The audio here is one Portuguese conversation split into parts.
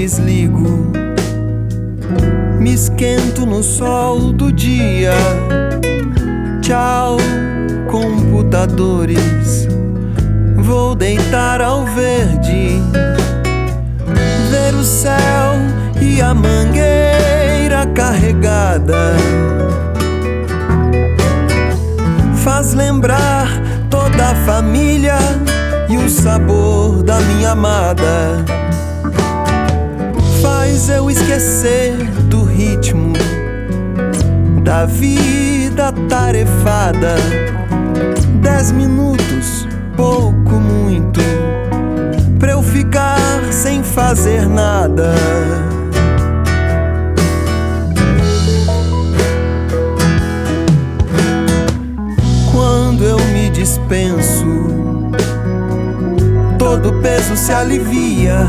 desligo, me esquento no sol do dia. Tchau, computadores, vou deitar ao verde, ver o céu e a mangueira carregada. Faz lembrar toda a família e o sabor da minha amada. Faz eu esquecer do ritmo da vida tarefada. 10 minutos, pouco, muito, pra eu ficar sem fazer nada. Quando eu me dispenso, todo peso se alivia.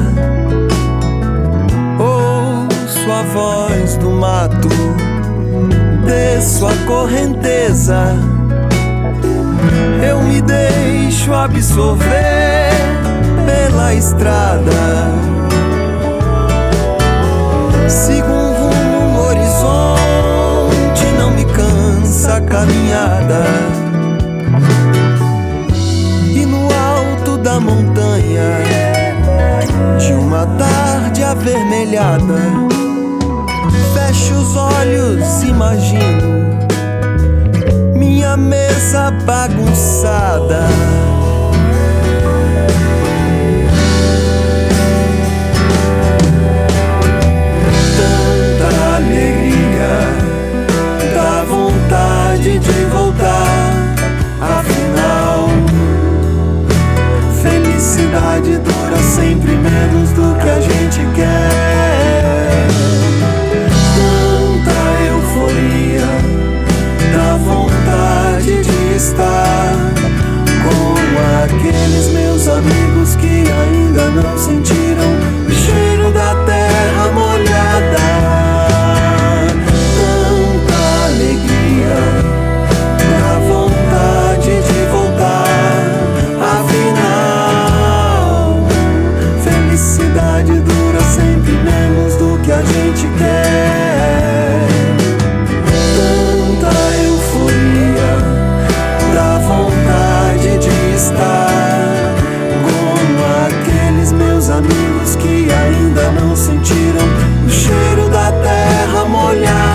Ouço a voz do mato, desço a correnteza. Eu me deixo absorver pela estrada. Sigo um rumo no horizonte, não me cansa a caminhada. E no alto da montanha, de uma tarde avermelhada, fecho os olhos, imagino minha mesa bagunçada. Tanta alegria, dá vontade de voltar. Afinal, felicidade dura sempre menos do que a gente quer. Tanta euforia, dá vontade de estar com aqueles meus amigos que ainda não sentiram o cheiro da terra molhada. Tanta alegria, dá vontade de voltar. Afinal, felicidade dura sempre menos do que a gente quer. Tanta euforia, dá vontade de estar com aqueles meus amigos que ainda não sentiram o cheiro da terra molhada.